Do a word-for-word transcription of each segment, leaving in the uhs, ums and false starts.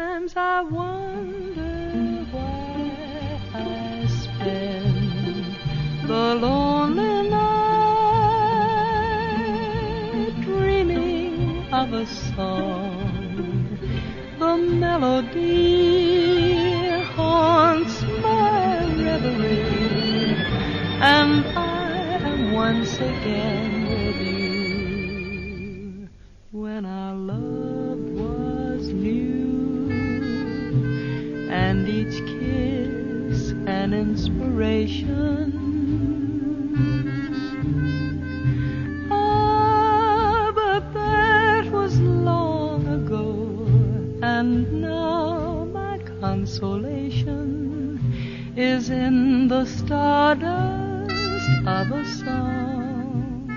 Sometimes I wonder why I spend the lonely night dreaming of a song. The melody haunts my reverie, and I am once again with you. When our love was new, and each kiss an inspiration. Ah, but that was long ago, and now my consolation is in the stardust of a song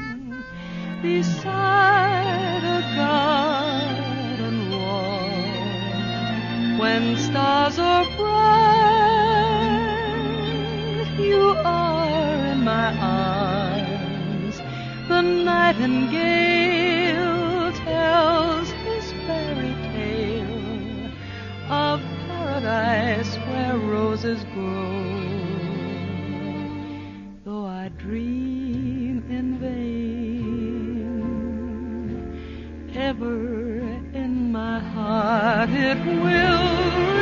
beside a garden wall. When stars are bright, you are in my arms. The nightingale tells his fairy tale of paradise where roses grow. Though I dream in vain, ever in my heart it will